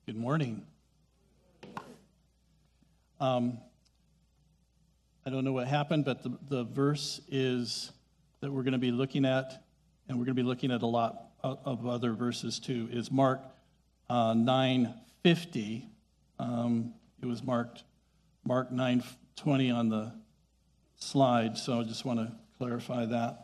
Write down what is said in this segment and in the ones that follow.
Good morning. I don't know what happened, but the verse is that we're going to be looking at, and we're going to be looking at a lot of other verses too, is Mark 9:50. It was marked Mark 9:20 on the slide, so I just want to clarify that.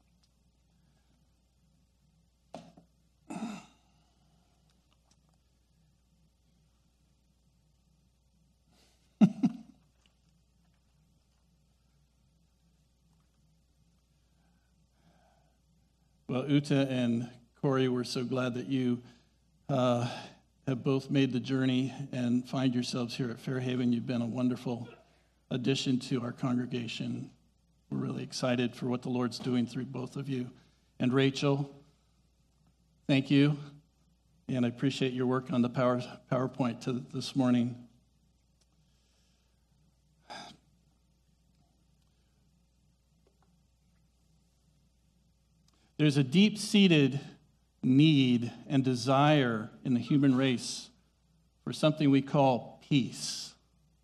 Well, Uta and Corey, we're so glad that you have both made the journey and find yourselves here at Fairhaven. You've been a wonderful addition to our congregation. We're really excited for what the Lord's doing through both of you. And Rachel, thank you. And I appreciate your work on the PowerPoint this morning. There's a deep-seated need and desire in the human race for something we call peace.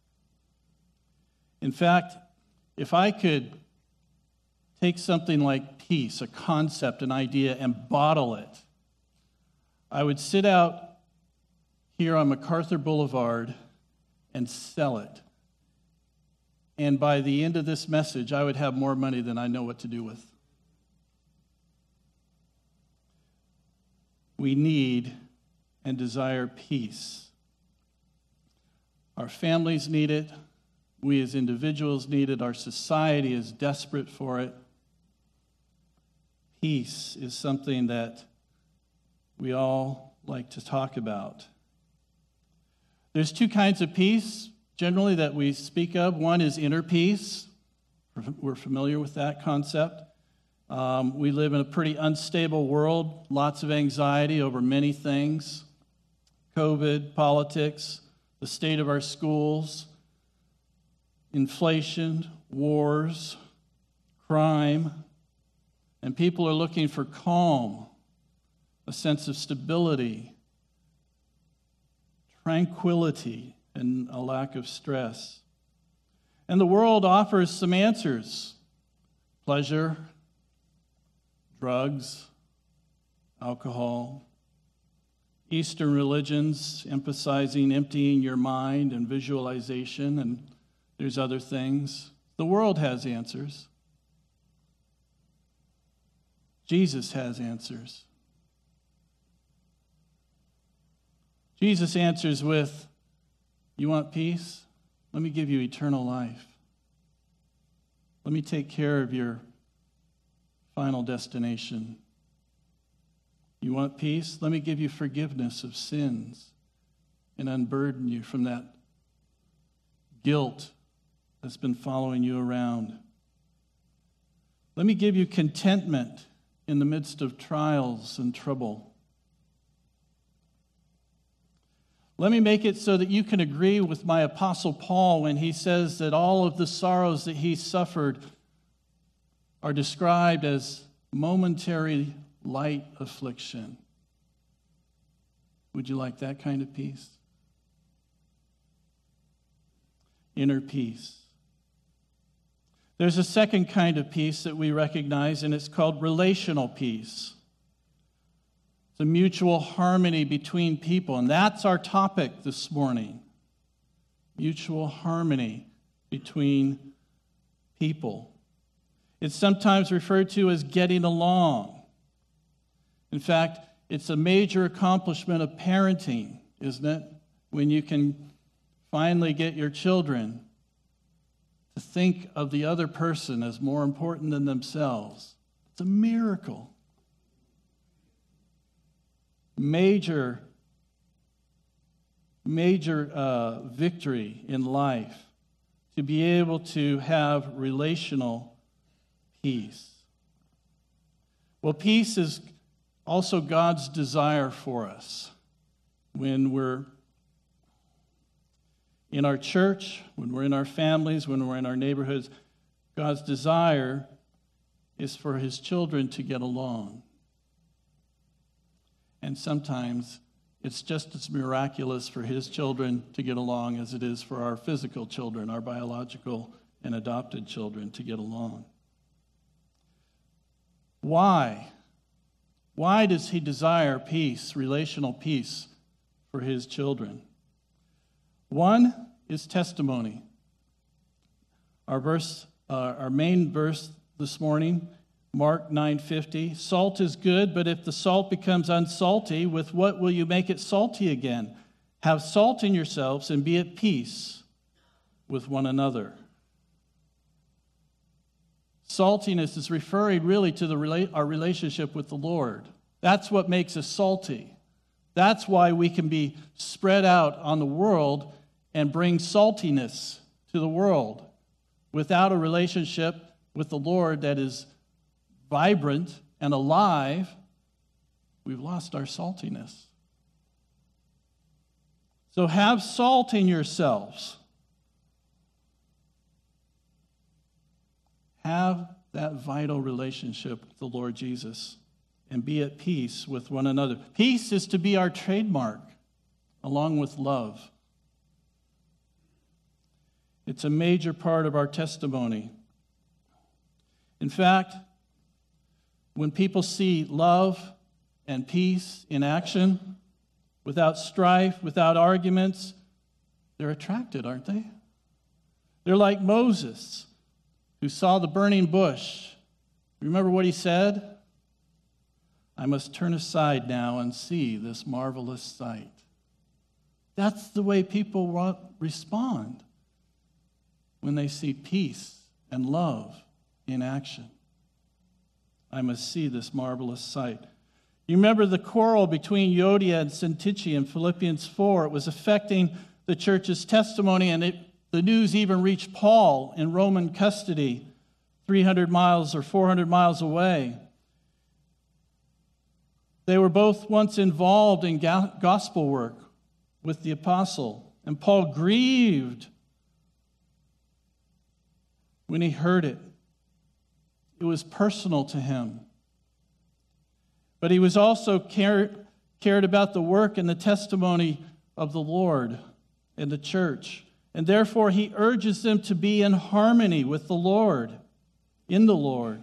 In fact, if I could take something like peace, a concept, an idea, and bottle it, I would sit out here on MacArthur Boulevard and sell it. And by the end of this message, I would have more money than I know what to do with. We need and desire peace. Our families need it. We as individuals need it. Our society is desperate for it. Peace is something that we all like to talk about. There's two kinds of peace, generally, that we speak of. One is inner peace. We're familiar with that concept. We live in a pretty unstable world, lots of anxiety over many things. COVID, politics, the state of our schools, inflation, wars, crime. And people are looking for calm, a sense of stability, tranquility, and a lack of stress. And the world offers some answers: pleasure, drugs, alcohol. Eastern religions emphasizing emptying your mind and visualization, and there's other things. The world has answers. Jesus has answers. Jesus answers with, you want peace? Let me give you eternal life. Let me take care of your final destination. You want peace? Let me give you forgiveness of sins and unburden you from that guilt that's been following you around. Let me give you contentment in the midst of trials and trouble. Let me make it so that you can agree with my Apostle Paul when he says that all of the sorrows that he suffered are described as momentary light affliction. Would you like that kind of peace? Inner peace. There's a second kind of peace that we recognize, and it's called relational peace. It's a mutual harmony between people, and that's our topic this morning. Mutual harmony between people. It's sometimes referred to as getting along. In fact, it's a major accomplishment of parenting, isn't it? When you can finally get your children to think of the other person as more important than themselves. It's a miracle. Major victory in life to be able to have relational peace. Well, peace is also God's desire for us. When we're in our church, when we're in our families, when we're in our neighborhoods, God's desire is for his children to get along. And sometimes It's just as miraculous for his children to get along as it is for our physical children, our biological and adopted children to get along. Why? Why does he desire peace, relational peace, for his children? One is testimony. Our main verse this morning, Mark 9:50, salt is good, but if the salt becomes unsalty, with what will you make it salty again? Have salt in yourselves and be at peace with one another. Saltiness is referring really to our relationship with the Lord. That's what makes us salty. That's why we can be spread out on the world and bring saltiness to the world. Without a relationship with the Lord that is vibrant and alive, we've lost our saltiness. So have salt in yourselves. Have that vital relationship with the Lord Jesus and be at peace with one another. Peace is to be our trademark, along with love. It's a major part of our testimony. In fact, when people see love and peace in action, without strife, without arguments, they're attracted, aren't they? They're like Moses, who saw the burning bush. Remember what he said? I must turn aside now and see this marvelous sight. That's the way people respond when they see peace and love in action. I must see this marvelous sight. You remember the quarrel between Euodia and Syntyche in Philippians 4. It was affecting the church's testimony, and the news even reached Paul in Roman custody 300 miles or 400 miles away. They were both once involved in gospel work with the apostle, and Paul grieved when he heard it. It was personal to him. But he was also cared about the work and the testimony of the Lord and the church. And therefore, he urges them to be in harmony with the Lord, in the Lord.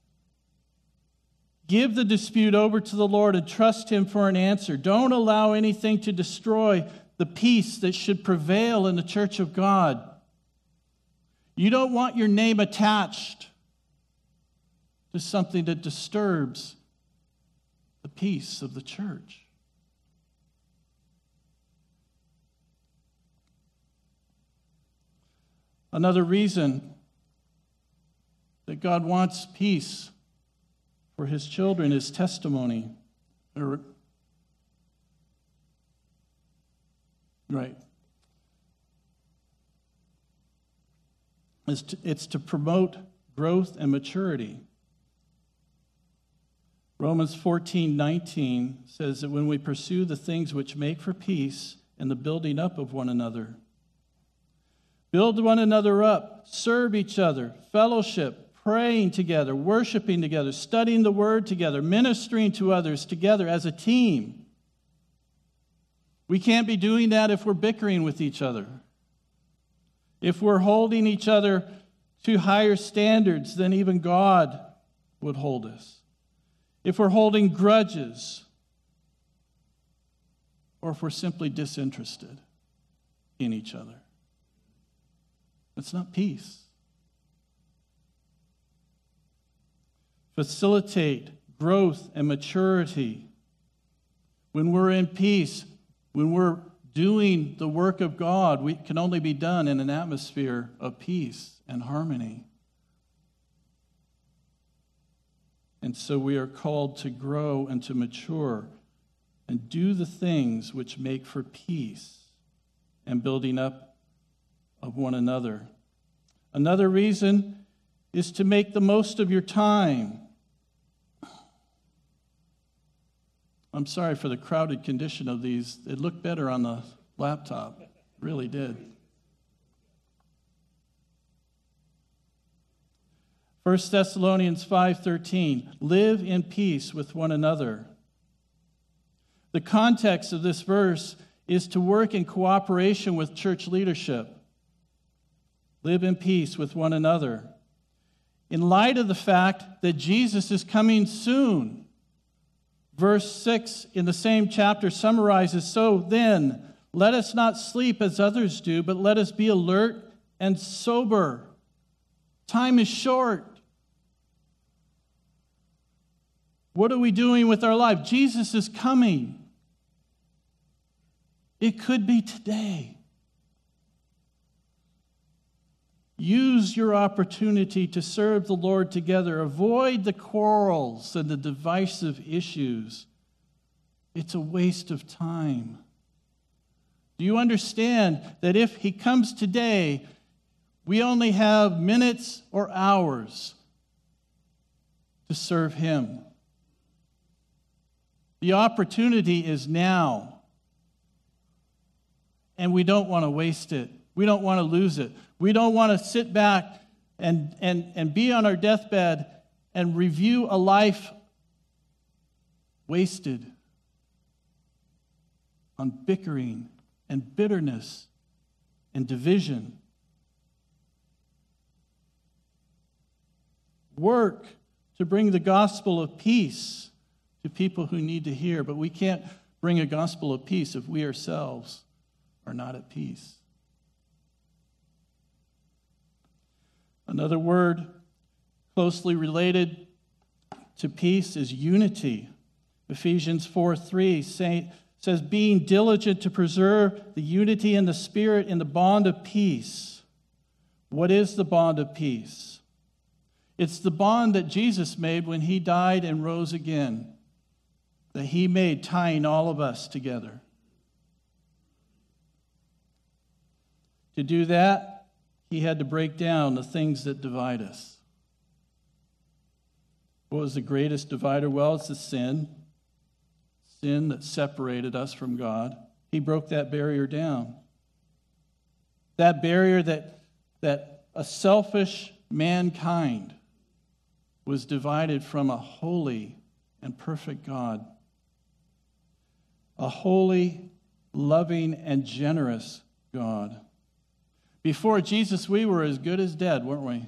Give the dispute over to the Lord and trust him for an answer. Don't allow anything to destroy the peace that should prevail in the church of God. You don't want your name attached to something that disturbs the peace of the church. Another reason that God wants peace for his children is testimony. Right. It's to promote growth and maturity. Romans 14:19 says that when we pursue the things which make for peace and the building up of one another, build one another up, serve each other, fellowship, praying together, worshiping together, studying the word together, ministering to others together as a team. We can't be doing that if we're bickering with each other, if we're holding each other to higher standards than even God would hold us, if we're holding grudges, or if we're simply disinterested in each other. It's not peace. Facilitate growth and maturity. When we're in peace, when we're doing the work of God, we can only be done in an atmosphere of peace and harmony. And so we are called to grow and to mature and do the things which make for peace and building up of one another. Another reason is to make the most of your time. I'm sorry for the crowded condition of these. It looked better on the laptop. It really did. 1 Thessalonians 5:13, live in peace with one another. The context of this verse is to work in cooperation with church leadership. Live in peace with one another. In light of the fact that Jesus is coming soon, verse 6 in the same chapter summarizes, "So then, let us not sleep as others do, but let us be alert and sober." Time is short. What are we doing with our life? Jesus is coming. It could be today. Use your opportunity to serve the Lord together. Avoid the quarrels and the divisive issues. It's a waste of time. Do you understand that if He comes today, we only have minutes or hours to serve Him? The opportunity is now. And we don't want to waste it. We don't want to lose it. We don't want to sit back and be on our deathbed and review a life wasted on bickering and bitterness and division. Work to bring the gospel of peace to people who need to hear, but we can't bring a gospel of peace if we ourselves are not at peace. Another word closely related to peace is unity. Ephesians 4:3 says, "Being diligent to preserve the unity in the Spirit in the bond of peace." What is the bond of peace? It's the bond that Jesus made when He died and rose again, that He made, tying all of us together. To do that, He had to break down the things that divide us. What was the greatest divider? Well, it's the sin that separated us from God. He broke that barrier down. That barrier that a selfish mankind was divided from a holy and perfect God. A holy, loving, and generous God. Before Jesus, we were as good as dead, weren't we?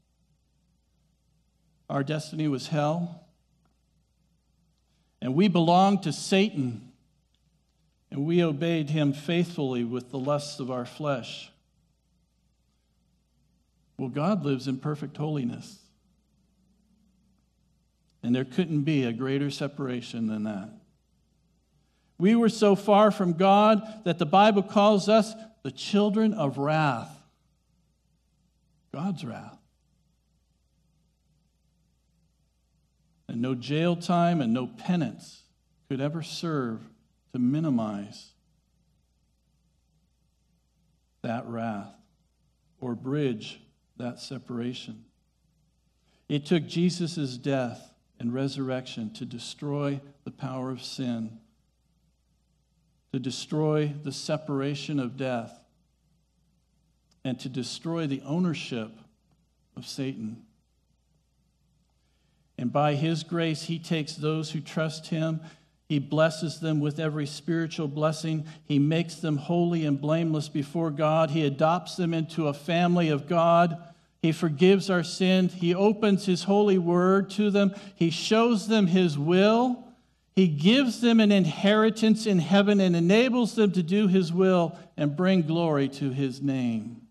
Our destiny was hell. And we belonged to Satan. And we obeyed him faithfully with the lusts of our flesh. Well, God lives in perfect holiness. And there couldn't be a greater separation than that. We were so far from God that the Bible calls us the children of wrath. God's wrath. And no jail time and no penance could ever serve to minimize that wrath or bridge that separation. It took Jesus' death and resurrection to destroy the power of sin, to destroy the separation of death, and to destroy the ownership of Satan. And by His grace, He takes those who trust Him. He blesses them with every spiritual blessing. He makes them holy and blameless before God. He adopts them into a family of God. He forgives our sin. He opens His holy word to them. He shows them His will. He gives them an inheritance in heaven and enables them to do His will and bring glory to His name.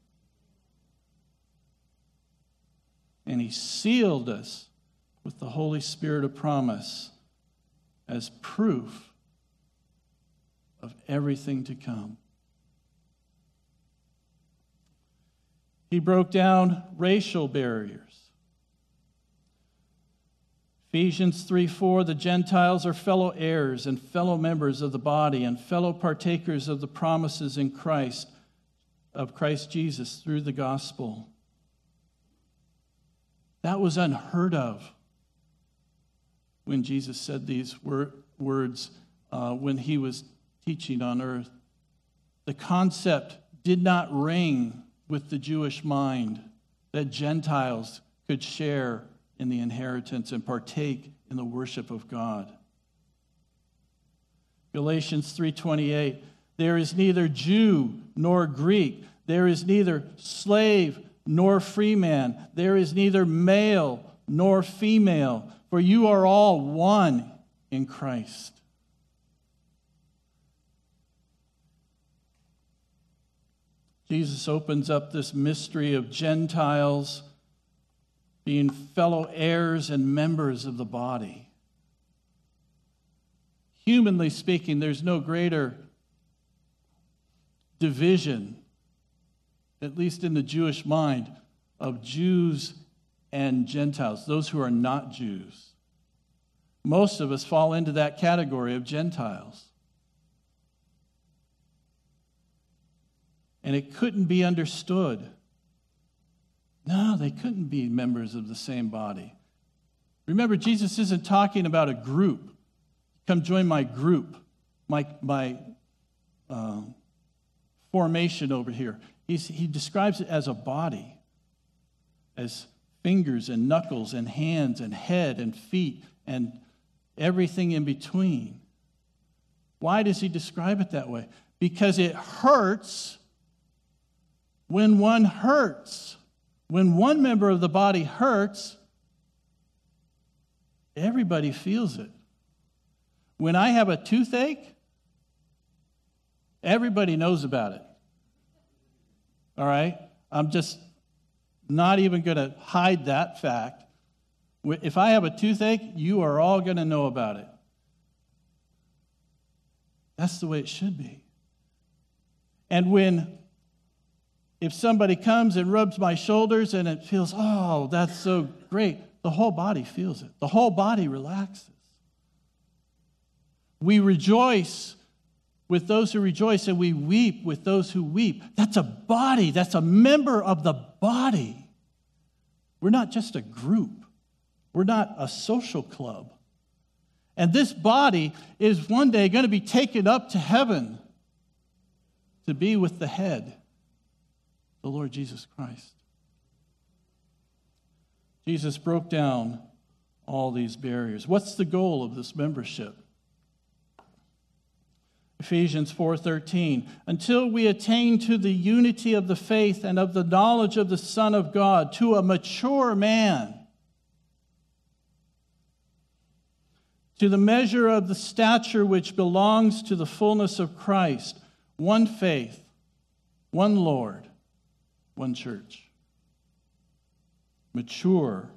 And He sealed us with the Holy Spirit of promise as proof of everything to come. He broke down racial barriers. Ephesians 3:4, the Gentiles are fellow heirs and fellow members of the body and fellow partakers of the promises in Christ, of Christ Jesus through the gospel. That was unheard of when Jesus said these words when He was teaching on earth. The concept did not ring with the Jewish mind that Gentiles could share in the inheritance and partake in the worship of God. Galatians 3:28, there is neither Jew nor Greek, there is neither slave nor free man, there is neither male nor female, for you are all one in Christ. Jesus opens up this mystery of Gentiles being fellow heirs and members of the body. Humanly speaking, there's no greater division, at least in the Jewish mind, of Jews and Gentiles, those who are not Jews. Most of us fall into that category of Gentiles. And it couldn't be understood. No, they couldn't be members of the same body. Remember, Jesus isn't talking about a group. Come join my group, my formation over here. He describes it as a body, as fingers and knuckles and hands and head and feet and everything in between. Why does he describe it that way? Because it hurts when one hurts. When one member of the body hurts, everybody feels it. When I have a toothache, everybody knows about it. All right? I'm just not even going to hide that fact. If I have a toothache, you are all going to know about it. That's the way it should be. And if somebody comes and rubs my shoulders and it feels, oh, that's so great, the whole body feels it. The whole body relaxes. We rejoice with those who rejoice, and we weep with those who weep. That's a body. That's a member of the body. We're not just a group. We're not a social club. And this body is one day going to be taken up to heaven to be with the head, the Lord Jesus Christ. Jesus broke down all these barriers. What's the goal of this membership? Ephesians 4:13, until we attain to the unity of the faith and of the knowledge of the Son of God, to a mature man, to the measure of the stature which belongs to the fullness of Christ, one faith, one Lord, one church. Mature,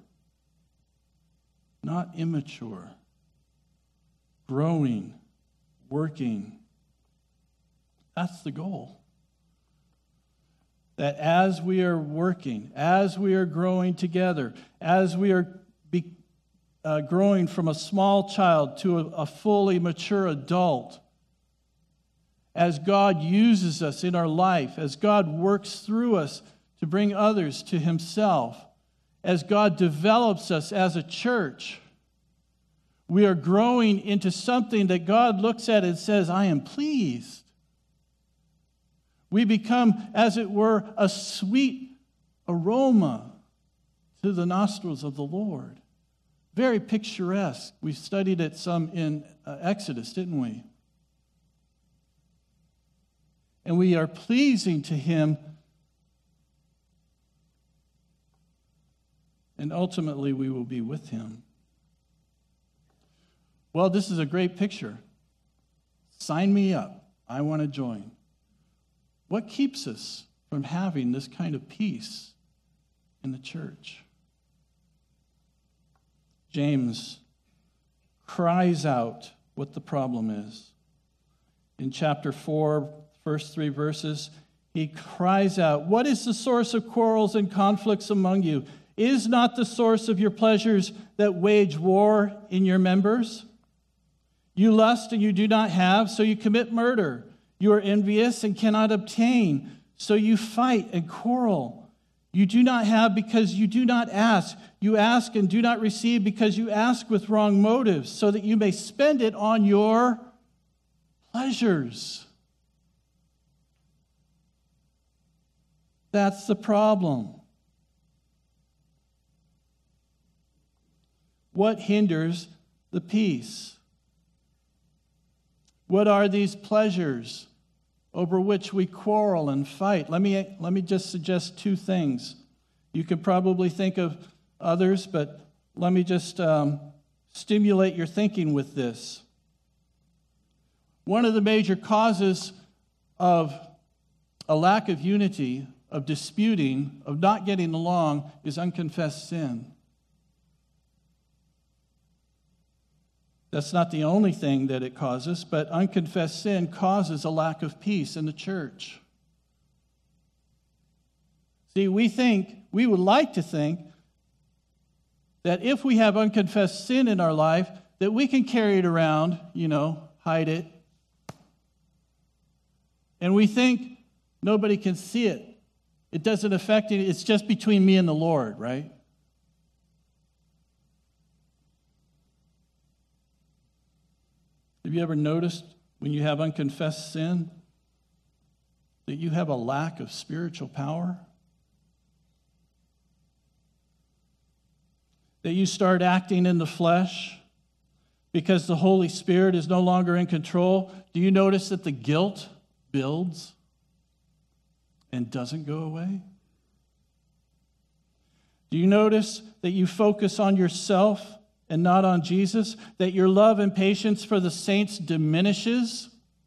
not immature. Growing, working. That's the goal. That as we are working, as we are growing together, as we are growing from a small child to a fully mature adult, as God uses us in our life, as God works through us to bring others to himself, as God develops us as a church, we are growing into something that God looks at and says, I am pleased. We become, as it were, a sweet aroma to the nostrils of the Lord. Very picturesque. We studied it some in Exodus, didn't we? And we are pleasing to him. And ultimately, we will be with him. Well, this is a great picture. Sign me up. I want to join. What keeps us from having this kind of peace in the church? James cries out what the problem is. In chapter 4, first 3 verses, he cries out, what is the source of quarrels and conflicts among you? Is not the source of your pleasures that wage war in your members? You lust and you do not have, so you commit murder. You are envious and cannot obtain, so you fight and quarrel. You do not have because you do not ask. You ask and do not receive because you ask with wrong motives, so that you may spend it on your pleasures. That's the problem. What hinders the peace? What are these pleasures over which we quarrel and fight? Let me just suggest two things. You could probably think of others, but let me just stimulate your thinking with this. One of the major causes of a lack of unity, of disputing, of not getting along, is unconfessed sin. That's not the only thing that it causes, but unconfessed sin causes a lack of peace in the church. See, we would like to think that if we have unconfessed sin in our life, that we can carry it around, hide it. And we think nobody can see it. It doesn't affect it. It's just between me and the Lord, right? Have you ever noticed when you have unconfessed sin that you have a lack of spiritual power? That you start acting in the flesh because the Holy Spirit is no longer in control? Do you notice that the guilt builds and doesn't go away? Do you notice that you focus on yourself and not on Jesus? That your love and patience for the saints diminishes?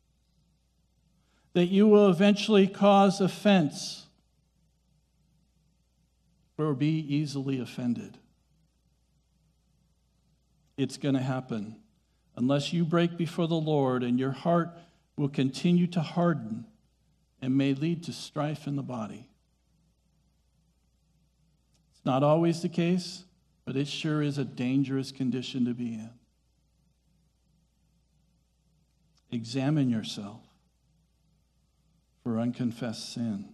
That you will eventually cause offense or be easily offended? It's going to happen unless you break before the Lord, and your heart will continue to harden and may lead to strife in the body. It's not always the case, but it sure is a dangerous condition to be in. Examine yourself for unconfessed sin.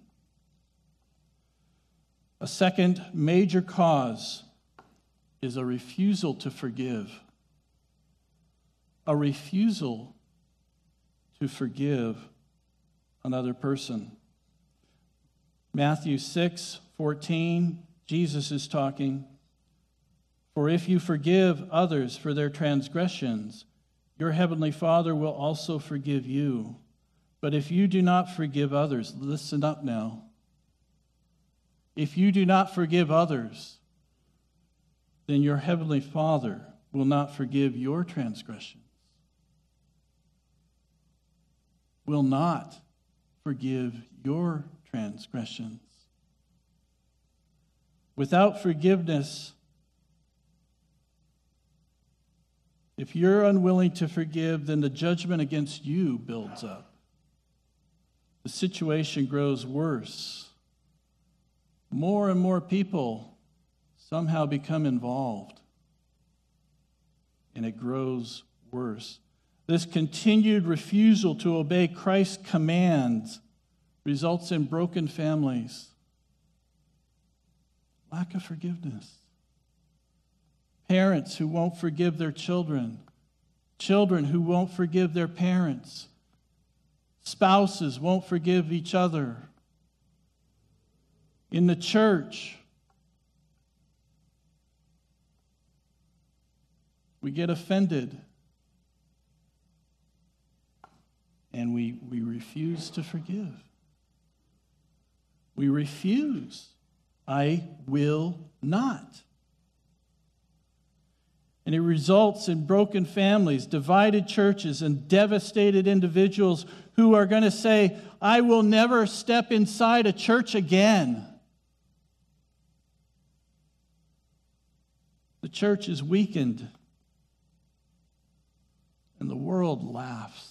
A second major cause is a refusal to forgive. A refusal to forgive another person. Matthew 6:14, Jesus is talking. For if you forgive others for their transgressions, your heavenly Father will also forgive you. But if you do not forgive others, listen up now. If you do not forgive others, then your heavenly Father will not forgive your transgressions. Will not forgive your transgressions. Without forgiveness, if you're unwilling to forgive, then the judgment against you builds up. The situation grows worse. More and more people somehow become involved, and it grows worse. This continued refusal to obey Christ's commands results in broken families, lack of forgiveness, parents who won't forgive their children, children who won't forgive their parents, spouses won't forgive each other. In the church, we get offended and we refuse to forgive. We refuse. I will not. And it results in broken families, divided churches, and devastated individuals who are going to say, I will never step inside a church again. The church is weakened, and the world laughs.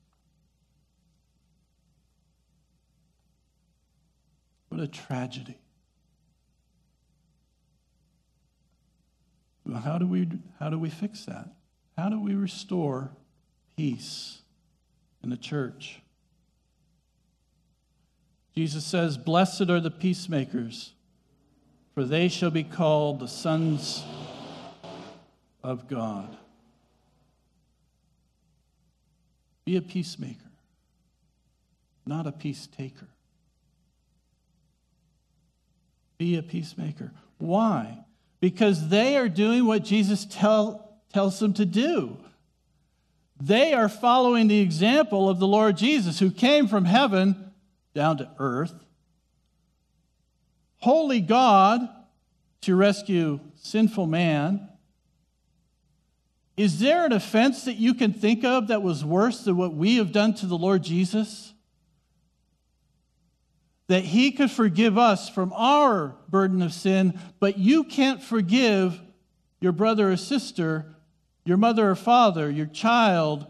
What a tragedy. Well, how do we fix that? How do we restore peace in the church? Jesus says, "Blessed are the peacemakers, for they shall be called the sons of God." Be a peacemaker, not a peace taker. Be a peacemaker. Why? Because they are doing what Jesus tells them to do. They are following the example of the Lord Jesus, who came from heaven down to earth. Holy God to rescue sinful man. Is there an offense that you can think of that was worse than what we have done to the Lord Jesus? That he could forgive us from our burden of sin, but you can't forgive your brother or sister, your mother or father, your child,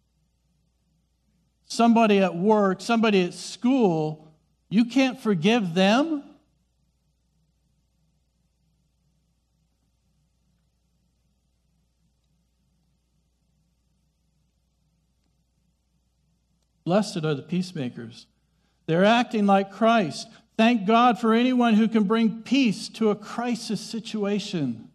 somebody at work, somebody at school. You can't forgive them? Blessed are the peacemakers. They're acting like Christ. Thank God for anyone who can bring peace to a crisis situation.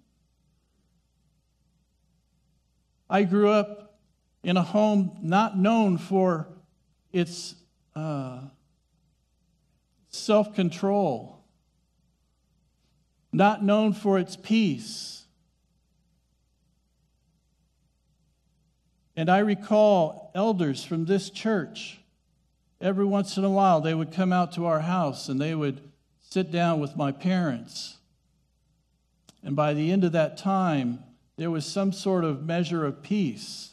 I grew up in a home not known for its self-control, not known for its peace. And I recall elders from this church, every once in a while, they would come out to our house and they would sit down with my parents. And by the end of that time, there was some sort of measure of peace.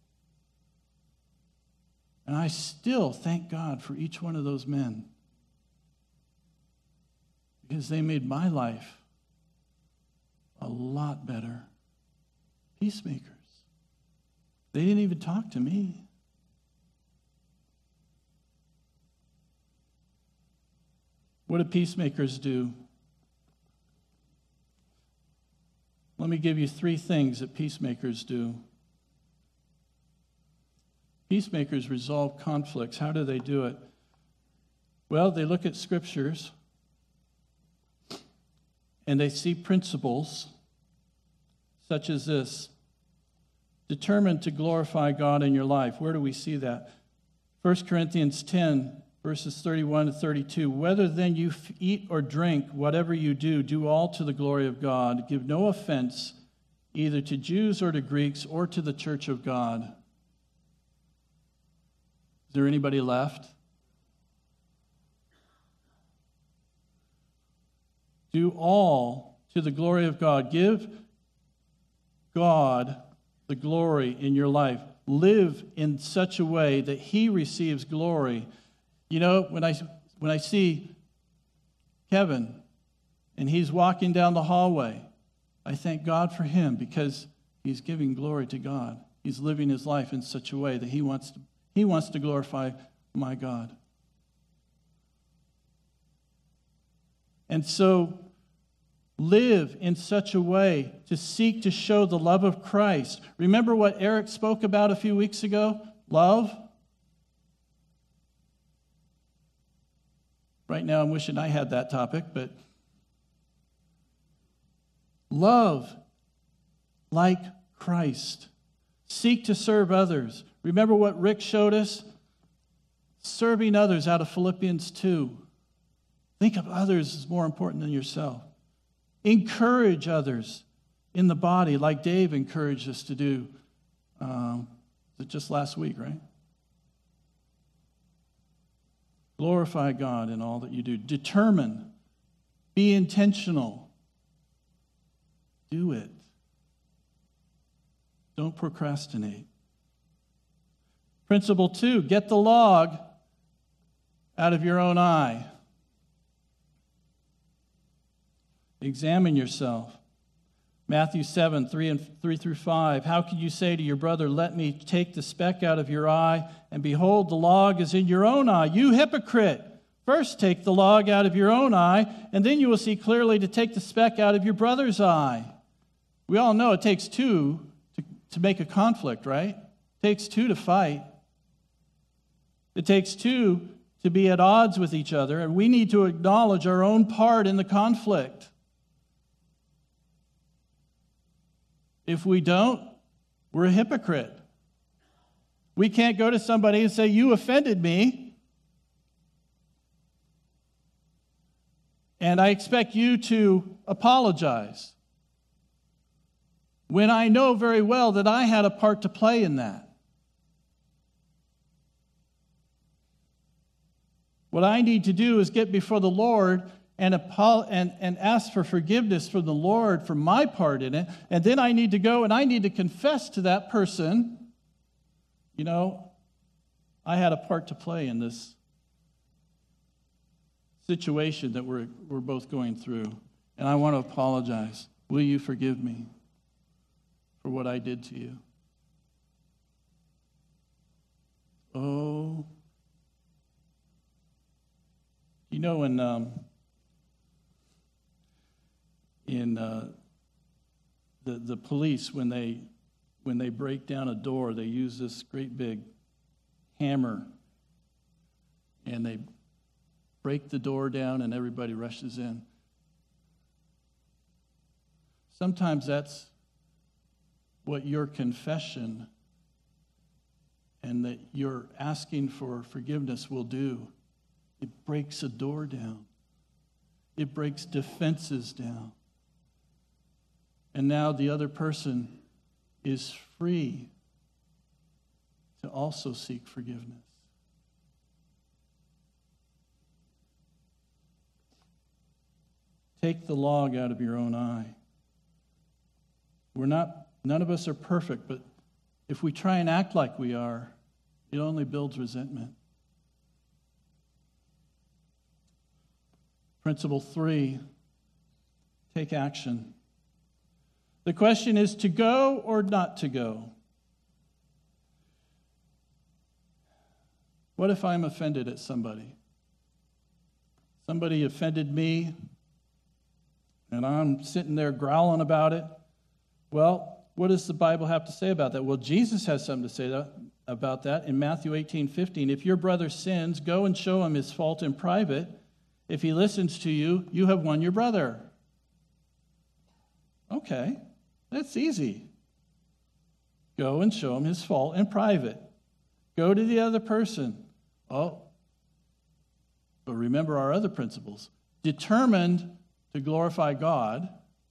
And I still thank God for each one of those men, because they made my life a lot better. Peacemakers. They didn't even talk to me. What do peacemakers do? Let me give you 3 things that peacemakers do. Peacemakers resolve conflicts. How do they do it? Well, they look at scriptures and they see principles such as this. Determined to glorify God in your life. Where do we see that? 1 Corinthians 10, verses 31 to 32. Whether then you eat or drink, whatever you do, do all to the glory of God. Give no offense either to Jews or to Greeks or to the church of God. Is there anybody left? Do all to the glory of God. Give God the glory in your life. Live in such a way that he receives glory. You know, when I see Kevin and he's walking down the hallway, I thank God for him because he's giving glory to God. He's living his life in such a way that he wants to glorify my God. And so live in such a way to seek to show the love of Christ. Remember what Eric spoke about a few weeks ago? Love. Right now I'm wishing I had that topic, but love like Christ. Seek to serve others. Remember what Rick showed us? Serving others out of Philippians 2. Think of others as more important than yourself. Encourage others in the body like Dave encouraged us to do. Just last week, right? Glorify God in all that you do. Determine. Be intentional. Do it. Don't procrastinate. Principle 2, get the log out of your own eye. Examine yourself. Matthew 7, 3 through 5. How can you say to your brother, let me take the speck out of your eye, and behold, the log is in your own eye? You hypocrite! First take the log out of your own eye, and then you will see clearly to take the speck out of your brother's eye. We all know it takes 2 to make a conflict, right? It takes 2 to fight. It takes 2 to be at odds with each other, and we need to acknowledge our own part in the conflict. If we don't, we're a hypocrite. We can't go to somebody and say, you offended me, and I expect you to apologize, when I know very well that I had a part to play in that. What I need to do is get before the Lord and ask for forgiveness from the Lord for my part in it. And then I need to go and I need to confess to that person, I had a part to play in this situation that we're both going through. And I want to apologize. Will you forgive me for what I did to you? Oh, in the police, when they break down a door, they use this great big hammer, and they break the door down, and everybody rushes in. Sometimes that's what your confession and that you're asking for forgiveness will do. It breaks a door down. It breaks defenses down. And now the other person is free to also seek forgiveness. Take the log out of your own eye. None of us are perfect, but if we try and act like we are, it only builds resentment. Principle 3, take action. The question is to go or not to go. What if I'm offended at somebody? Somebody offended me, and I'm sitting there growling about it. Well, what does the Bible have to say about that? Well, Jesus has something to say about that in Matthew 18:15. If your brother sins, go and show him his fault in private. If he listens to you, you have won your brother. Okay, that's easy. Go and show him his fault in private. Go to the other person. Oh, but remember our other principles. Determined to glorify God,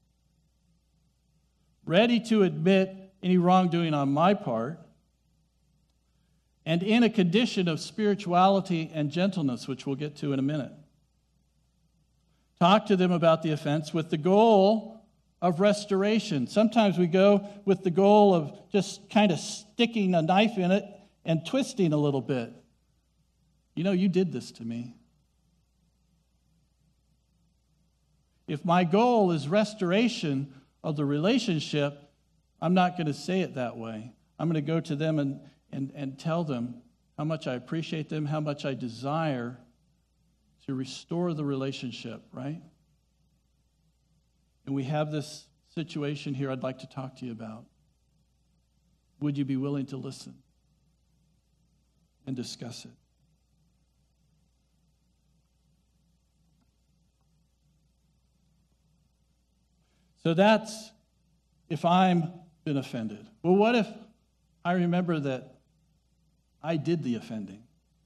ready to admit any wrongdoing on my part, and in a condition of spirituality and gentleness, which we'll get to in a minute. Talk to them about the offense with the goal of restoration. Sometimes we go with the goal of just kind of sticking a knife in it and twisting a little bit. You did this to me. If my goal is restoration of the relationship, I'm not going to say it that way. I'm going to go to them and tell them how much I appreciate them, how much I desire to restore the relationship, right? And we have this situation here I'd like to talk to you about. Would you be willing to listen and discuss it? So that's if I'm been offended. Well, what if I remember that I did the offending?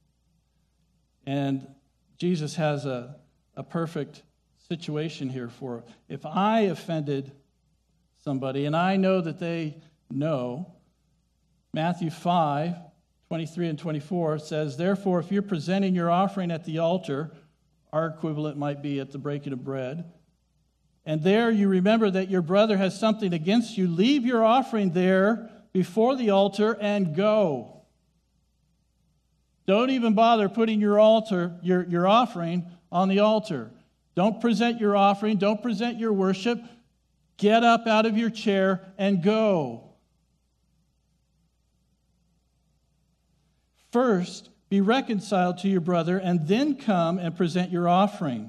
And Jesus has a perfect situation here for if I offended somebody and I know that they know. Matthew 5:23 and 24 says, therefore, if you're presenting your offering at the altar, our equivalent might be at the breaking of bread, and there you remember that your brother has something against you, leave your offering there before the altar and go. Don't even bother putting your offering on the altar. Don't present your offering. Don't present your worship. Get up out of your chair and go. First, be reconciled to your brother and then come and present your offering.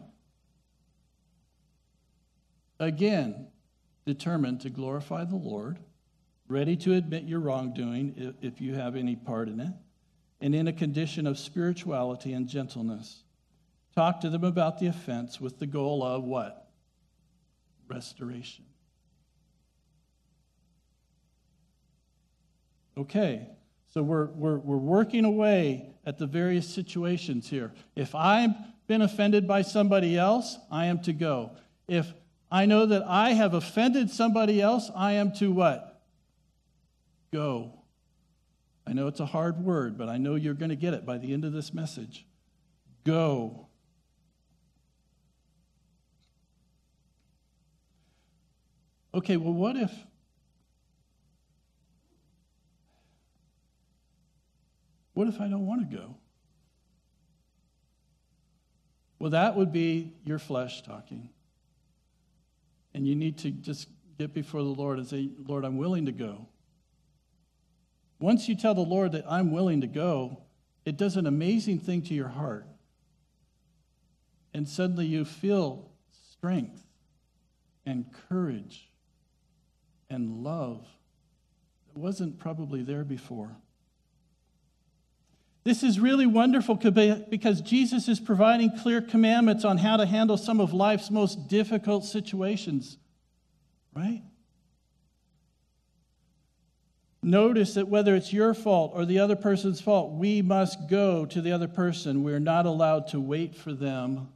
Again, determined to glorify the Lord, ready to admit your wrongdoing if you have any part in it, and in a condition of spirituality and gentleness. Talk to them about the offense with the goal of what? Restoration. Okay, so we're working away at the various situations here. If I've been offended by somebody else, I am to go. If I know that I have offended somebody else, I am to what? Go. I know it's a hard word, but I know you're going to get it by the end of this message. go. Okay, well, what if I don't want to go? Well, that would be your flesh talking. And you need to just get before the Lord and say, Lord, I'm willing to go. Once you tell the Lord that I'm willing to go, it does an amazing thing to your heart. And suddenly you feel strength and courage and love that wasn't probably there before. This is really wonderful because Jesus is providing clear commandments on how to handle some of life's most difficult situations, right? Notice that whether it's your fault or the other person's fault, we must go to the other person. We're not allowed to wait for them,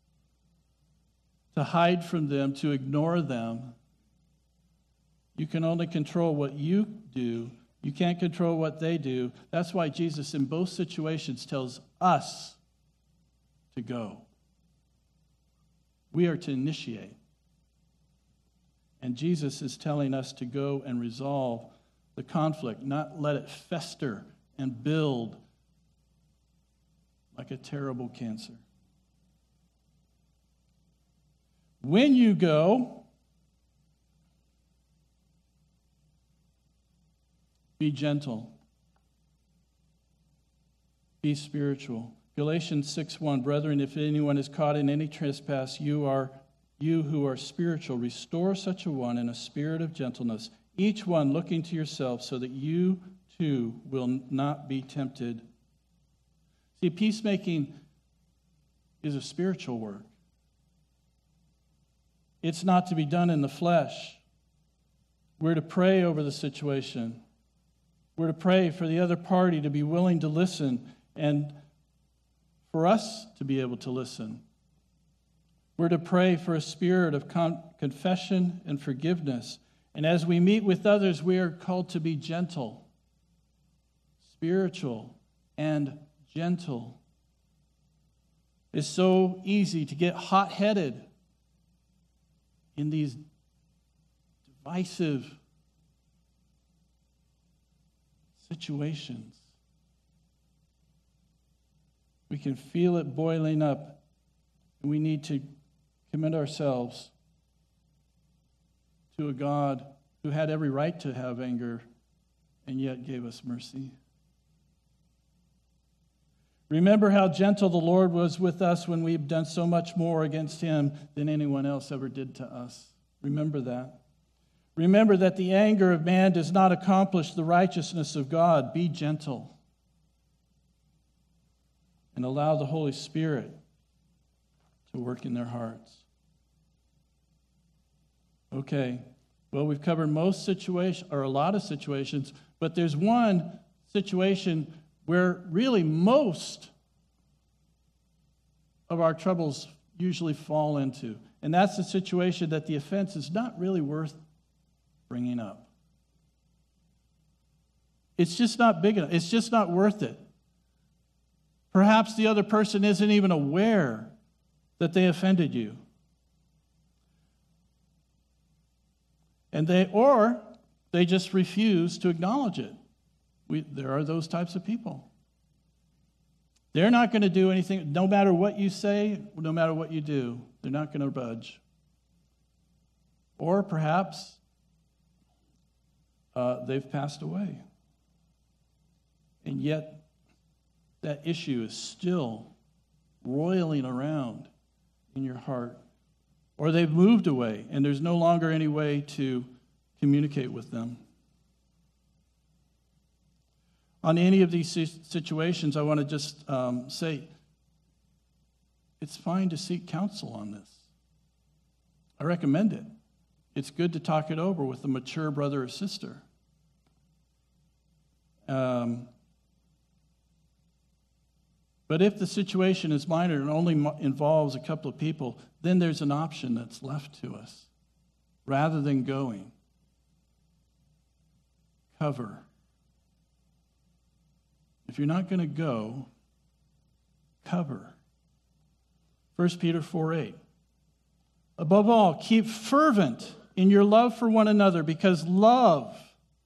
to hide from them, to ignore them. You can only control what you do. You can't control what they do. That's why Jesus in both situations tells us to go. We are to initiate. And Jesus is telling us to go and resolve the conflict, not let it fester and build like a terrible cancer. When you go, be gentle. Be spiritual. Galatians 6:1, brethren, if anyone is caught in any trespass, you who are spiritual, restore such a one in a spirit of gentleness, each one looking to yourself, so that you too will not be tempted. See, peacemaking is a spiritual work. It's not to be done in the flesh. We're to pray over the situation. We're to pray for the other party to be willing to listen and for us to be able to listen. We're to pray for a spirit of confession and forgiveness. And as we meet with others, we are called to be gentle, spiritual, and gentle. It's so easy to get hot-headed in these divisive situations. We can feel it boiling up, and we need to commit ourselves to a God who had every right to have anger and yet gave us mercy. Remember how gentle the Lord was with us when we've done so much more against him than anyone else ever did to us. Remember that. Remember that the anger of man does not accomplish the righteousness of God. Be gentle and allow the Holy Spirit to work in their hearts. Okay, well, we've covered most situations, or a lot of situations, but there's one situation where really most of our troubles usually fall into. And that's the situation that the offense is not really worth bringing up. It's just not big enough. It's just not worth it. Perhaps the other person isn't even aware that they offended you. And they just refuse to acknowledge it. There are those types of people. They're not going to do anything, no matter what you say, no matter what you do, they're not going to budge. Or perhaps they've passed away. And yet that issue is still roiling around in your heart. Or they've moved away and there's no longer any way to communicate with them. On any of these situations, I want to just say, it's fine to seek counsel on this. I recommend it. It's good to talk it over with a mature brother or sister. But if the situation is minor and only involves a couple of people, then there's an option that's left to us. Rather than going, cover. If you're not going to go, cover. 1 Peter 4:8. Above all, keep fervent in your love for one another, because love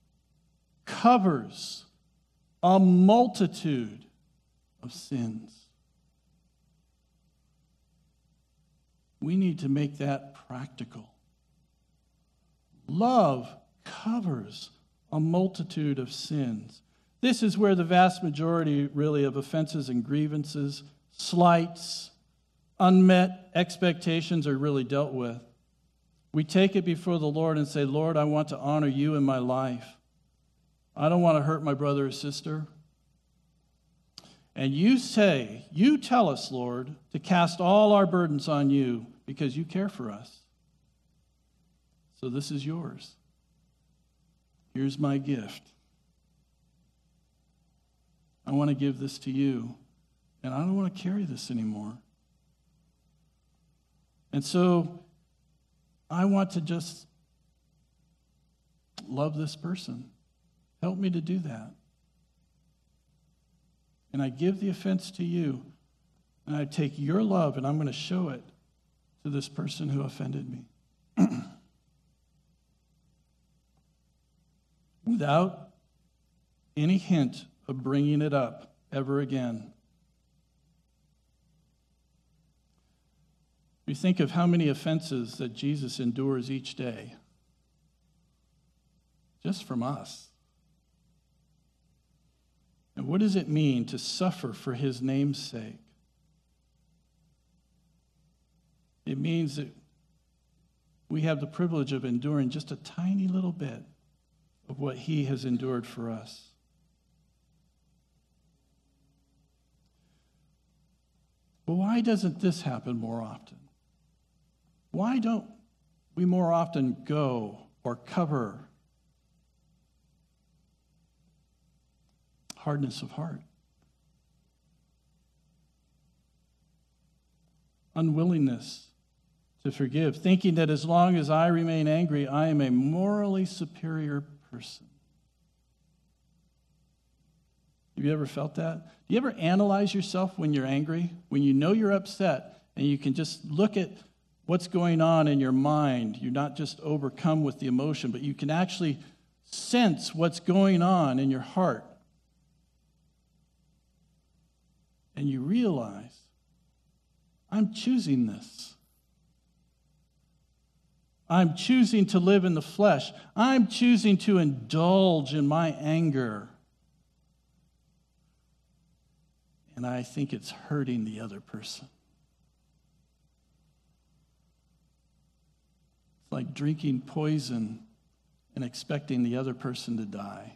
covers a multitude of sins. We need to make that practical. Love covers a multitude of sins. This is where the vast majority, really, of offenses and grievances, slights, unmet expectations are really dealt with. We take it before the Lord and say, Lord, I want to honor you in my life. I don't want to hurt my brother or sister. And you tell us, Lord, to cast all our burdens on you because you care for us. So this is yours. Here's my gift. I want to give this to you, and I don't want to carry this anymore. And so I want to just love this person. Help me to do that. And I give the offense to you, and I take your love, and I'm going to show it to this person who offended me. Without any hint of bringing it up ever again. We think of how many offenses that Jesus endures each day, just from us. And what does it mean to suffer for his name's sake? It means that we have the privilege of enduring just a tiny little bit of what he has endured for us. But why doesn't this happen more often? Why don't we more often go or cover hardness of heart? Unwillingness to forgive, thinking that as long as I remain angry, I am a morally superior person. Have you ever felt that? Do you ever analyze yourself when you're angry? When you know you're upset and you can just look at what's going on in your mind. You're not just overcome with the emotion, but you can actually sense what's going on in your heart. And you realize, I'm choosing this. I'm choosing to live in the flesh. I'm choosing to indulge in my anger. And I think it's hurting the other person. It's like drinking poison and expecting the other person to die.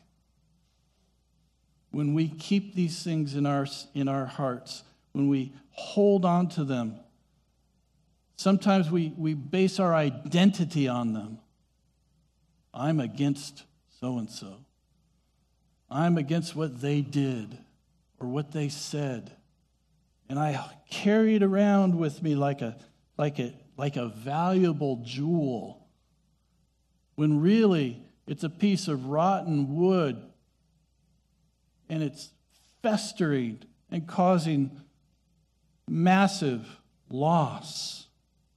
When we keep these things in our hearts, when we hold on to them, sometimes we base our identity on them. I'm against so-and-so. I'm against what they did or what they said. And I carry it around with me like a valuable jewel, when really it's a piece of rotten wood, and it's festering and causing massive loss.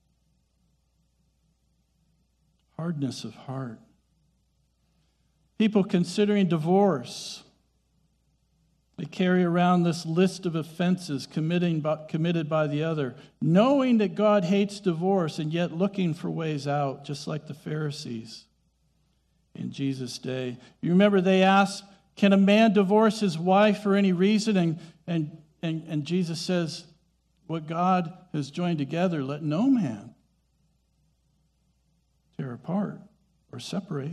Hardness of heart. People considering divorce, they carry around this list of offenses committed by the other, knowing that God hates divorce and yet looking for ways out, just like the Pharisees in Jesus' day. You remember they asked, can a man divorce his wife for any reason? And Jesus says, what God has joined together, let no man tear apart or separate.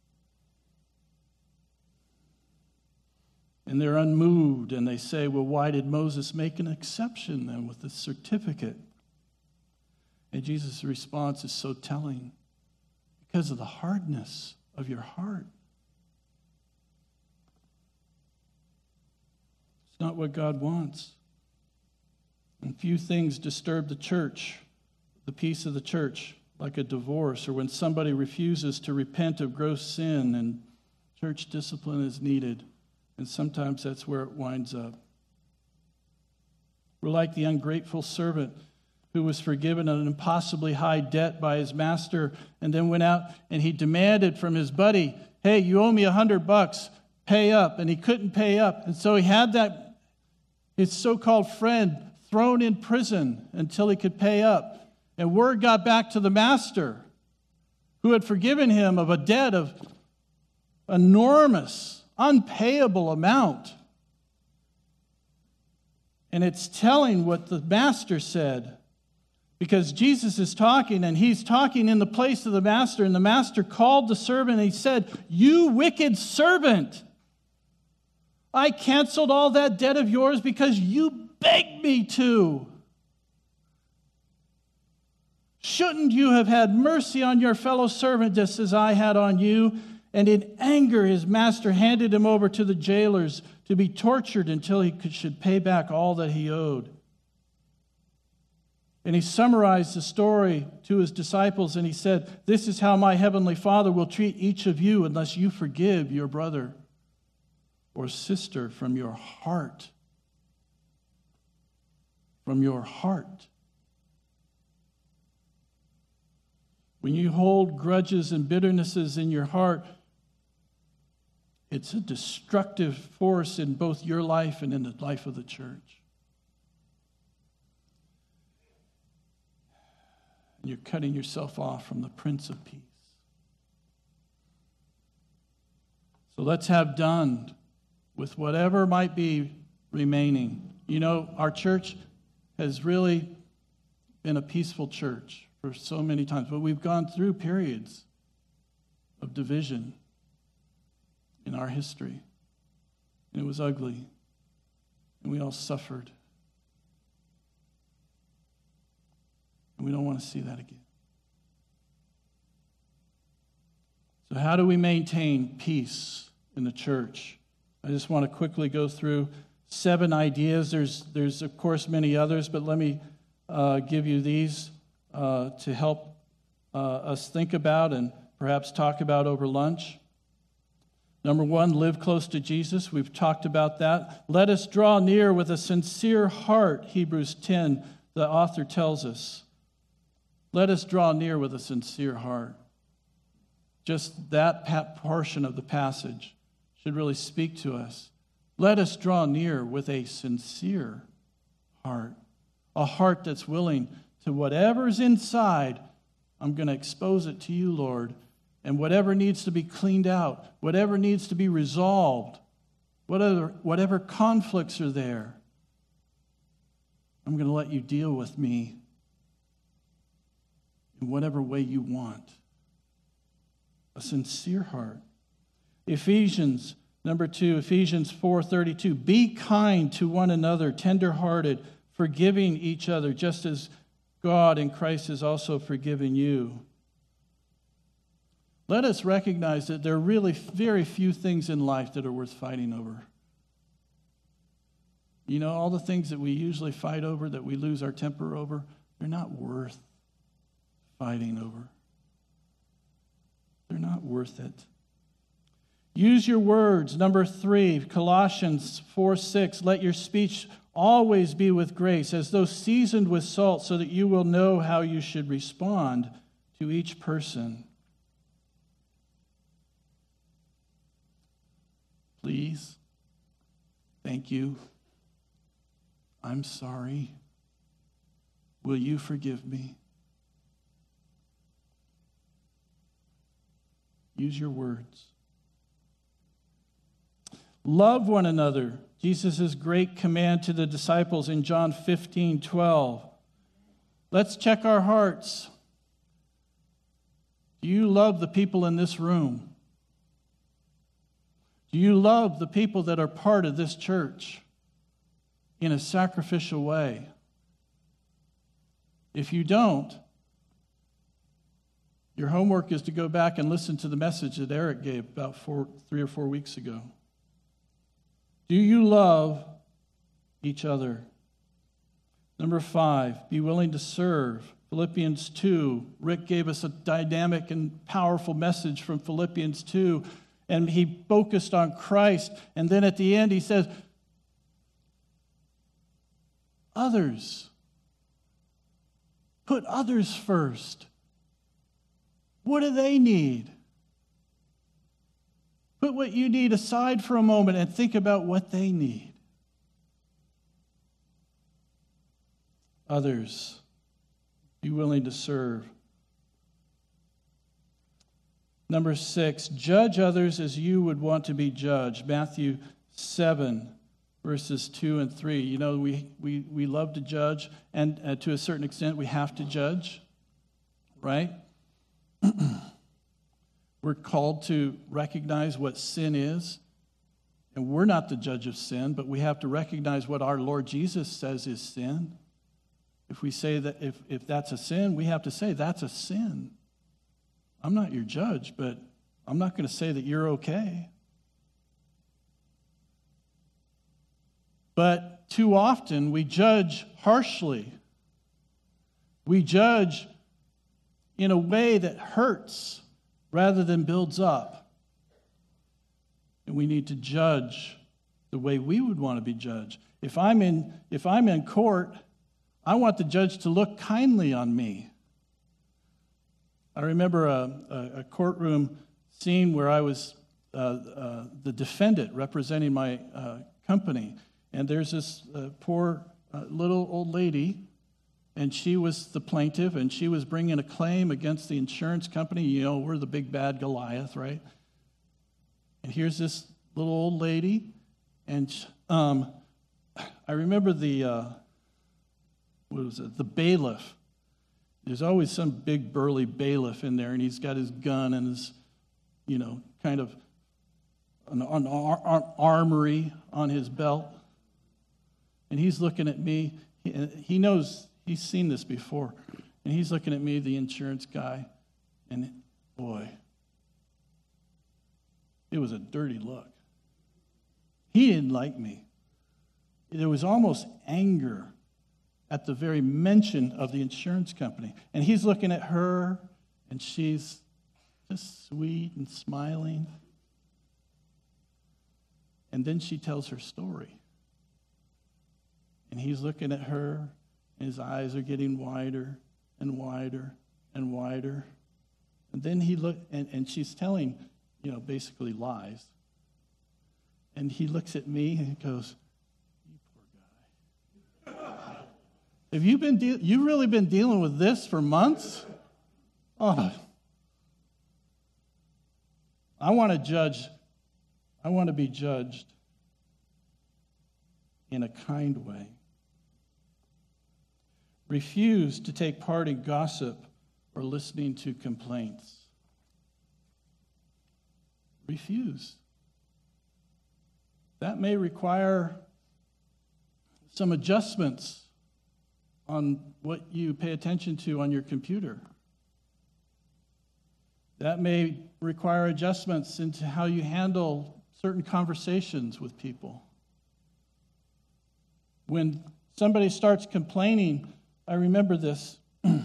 And they're unmoved, and they say, well, why did Moses make an exception then with the certificate? And Jesus' response is so telling. Because of the hardness of your heart. It's not what God wants. And few things disturb the church, the peace of the church, like a divorce, or when somebody refuses to repent of gross sin and church discipline is needed. And sometimes that's where it winds up. We're like the ungrateful servant who was forgiven an impossibly high debt by his master, and then went out and he demanded from his buddy, hey, you owe me $100, pay up. And he couldn't pay up. And so he had his so-called friend thrown in prison until he could pay up. And word got back to the master, who had forgiven him of a debt of enormous, unpayable amount. And it's telling what the master said, because Jesus is talking, and he's talking in the place of the master, and the master called the servant, and he said, you wicked servant, I canceled all that debt of yours because you begged me to. Shouldn't you have had mercy on your fellow servant just as I had on you? And in anger, his master handed him over to the jailers to be tortured until he should pay back all that he owed. And he summarized the story to his disciples, and he said, this is how my heavenly Father will treat each of you unless you forgive your brother or sister from your heart. From your heart. When you hold grudges and bitternesses in your heart, it's a destructive force in both your life and in the life of the church. And you're cutting yourself off from the Prince of Peace. So let's have done with whatever might be remaining. You know, our church has really been a peaceful church for so many times, but we've gone through periods of division in our history. And it was ugly. And we all suffered. And we don't want to see that again. So how do we maintain peace in the church? I just want to quickly go through 7 ideas. There's of course many others, but let me give you these to help us think about and perhaps talk about over lunch. Number 1, live close to Jesus. We've talked about that. Let us draw near with a sincere heart, Hebrews 10, the author tells us. Let us draw near with a sincere heart. Just that portion of the passage should really speak to us. Let us draw near with a sincere heart. A heart that's willing to whatever's inside, I'm going to expose it to you, Lord. And whatever needs to be cleaned out, whatever needs to be resolved, whatever conflicts are there, I'm going to let you deal with me in whatever way you want. A sincere heart. Ephesians, number 2, Ephesians 4:32. Be kind to one another, tender-hearted, forgiving each other, just as God in Christ has also forgiven you. Let us recognize that there are really very few things in life that are worth fighting over. You know, all the things that we usually fight over, that we lose our temper over, they're not worth fighting over. They're not worth it. Use your words. Number 3, Colossians 4:6. Let your speech always be with grace, as though seasoned with salt, so that you will know how you should respond to each person. Please, thank you, I'm sorry, will you forgive me? Use your words. Love one another. Jesus' great command to the disciples in John 15:12. Let's check our hearts. Do you love the people in this room? Do you love the people that are part of this church in a sacrificial way? If you don't, your homework is to go back and listen to the message that Eric gave about 3 or 4 weeks ago. Do you love each other? Number 5, be willing to serve. Philippians 2. Rick gave us a dynamic and powerful message from Philippians 2. And he focused on Christ. And then at the end he says, others. Put others first. What do they need? Put what you need aside for a moment and think about what they need. Others, be willing to serve. Number 6, judge others as you would want to be judged. Matthew 7, verses 2 and 3. You know, we love to judge, and to a certain extent we have to judge, right? We're called to recognize what sin is, and we're not the judge of sin, but we have to recognize what our Lord Jesus says is sin. If we say that if that's a sin, we have to say that's a sin. I'm not your judge, but I'm not going to say that you're okay. But too often we judge harshly. We judge in a way that hurts rather than builds up. And we need to judge the way we would want to be judged. If I'm in court, I want the judge to look kindly on me. I remember a courtroom scene where I was the defendant representing my company. And there's this poor little old lady, and she was the plaintiff, and she was bringing a claim against the insurance company. You know, we're the big bad Goliath, right? And here's this little old lady, and I remember the bailiff. There's always some big burly bailiff in there, and he's got his gun and his, kind of an armory on his belt. And he's looking at me. He knows, he's seen this before. And he's looking at me, the insurance guy. And boy, it was a dirty look. He didn't like me. There was almost anger at the very mention of the insurance company. And he's looking at her, and she's just sweet and smiling. And then she tells her story. And he's looking at her, and his eyes are getting wider and wider and wider. And then he looked, and she's telling, basically lies. And he looks at me and he goes, "You poor guy. Have you really been dealing with this for months?" Oh. I want to be judged in a kind way. Refuse to take part in gossip or listening to complaints. Refuse. That may require some adjustments on what you pay attention to on your computer. That may require adjustments into how you handle certain conversations with people. When somebody starts complaining, I remember this.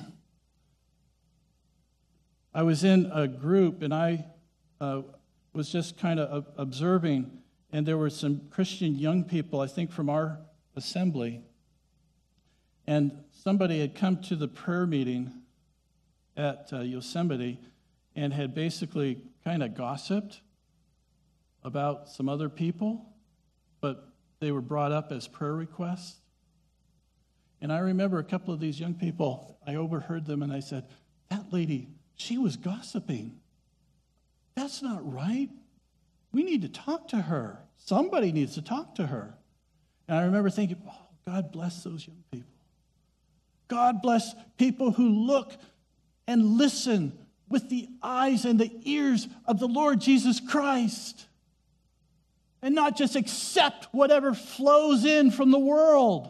I was in a group, and I was just kind of observing, and there were some Christian young people, I think from our assembly, and somebody had come to the prayer meeting at Yosemite and had basically kind of gossiped about some other people, but they were brought up as prayer requests. And I remember a couple of these young people, I overheard them, and I said, "That lady, she was gossiping. That's not right. We need to talk to her. Somebody needs to talk to her." And I remember thinking, oh, God bless those young people. God bless people who look and listen with the eyes and the ears of the Lord Jesus Christ, and not just accept whatever flows in from the world.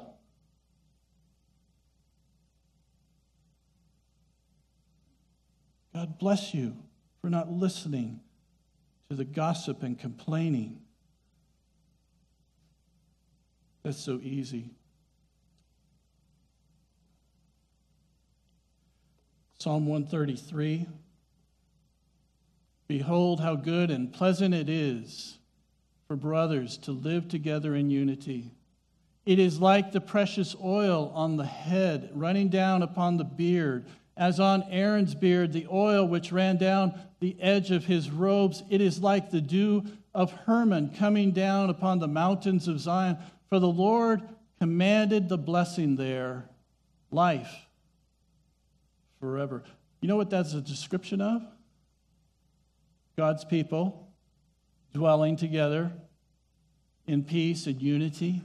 God bless you for not listening to the gossip and complaining. That's so easy. Psalm 133. Behold, how good and pleasant it is for brothers to live together in unity. It is like the precious oil on the head, running down upon the beard, as on Aaron's beard, the oil which ran down the edge of his robes. It is like the dew of Hermon coming down upon the mountains of Zion. For the Lord commanded the blessing there, life forever. You know what that's a description of? God's people dwelling together in peace and unity.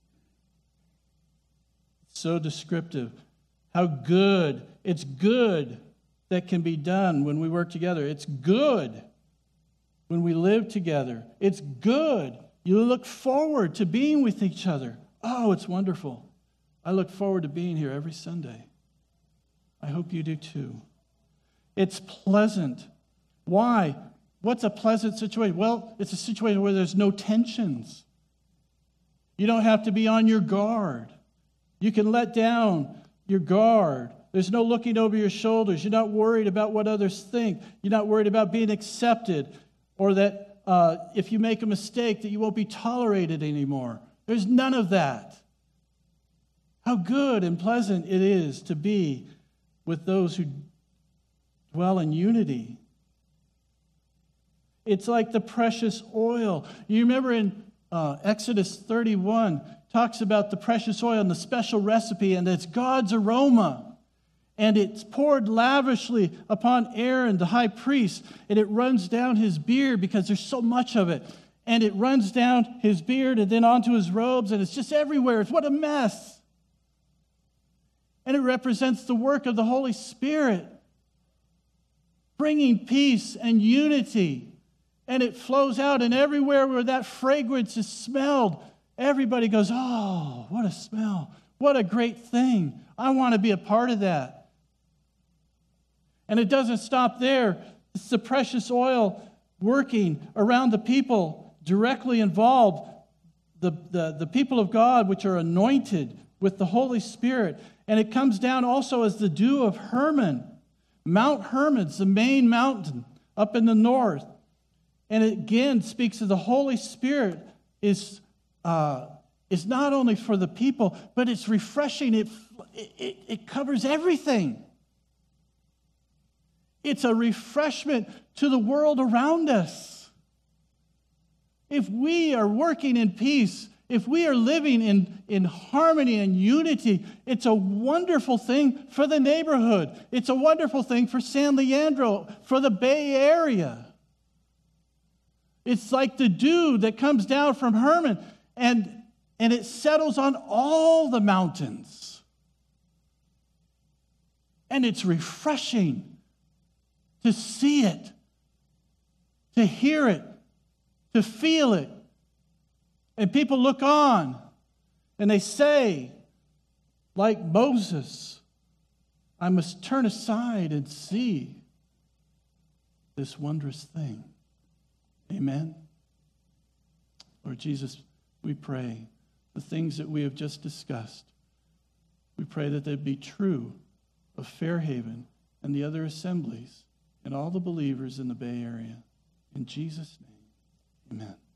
So descriptive. How good. It's good that can be done when we work together. It's good when we live together. It's good. You look forward to being with each other. Oh, it's wonderful. I look forward to being here every Sunday. I hope you do too. It's pleasant. Why? What's a pleasant situation? Well, it's a situation where there's no tensions. You don't have to be on your guard. You can let down your guard. There's no looking over your shoulders. You're not worried about what others think. You're not worried about being accepted, or that if you make a mistake that you won't be tolerated anymore. There's none of that. How good and pleasant it is to be with those who dwell in unity. It's like the precious oil. You remember in Exodus 31, talks about the precious oil and the special recipe, and it's God's aroma. And it's poured lavishly upon Aaron, the high priest, and it runs down his beard because there's so much of it. And it runs down his beard and then onto his robes, and it's just everywhere. What a mess. And it represents the work of the Holy Spirit, bringing peace and unity. And it flows out, and everywhere where that fragrance is smelled, everybody goes, oh, what a smell. What a great thing. I want to be a part of that. And it doesn't stop there. It's the precious oil working around the people directly involved, the people of God, which are anointed with the Holy Spirit. And it comes down also as the dew of Hermon. Mount Hermon's the main mountain up in the north. And it again speaks of the Holy Spirit is not only for the people, but it's refreshing. It covers everything. It's a refreshment to the world around us. If we are working in peace, if we are living in harmony and unity, it's a wonderful thing for the neighborhood. It's a wonderful thing for San Leandro, for the Bay Area. It's like the dew that comes down from Hermon, and it settles on all the mountains. And it's refreshing to see it, to hear it, to feel it. And people look on and they say, like Moses, I must turn aside and see this wondrous thing. Amen. Lord Jesus, we pray the things that we have just discussed. We pray that they be true of Fairhaven and the other assemblies and all the believers in the Bay Area. In Jesus' name, amen.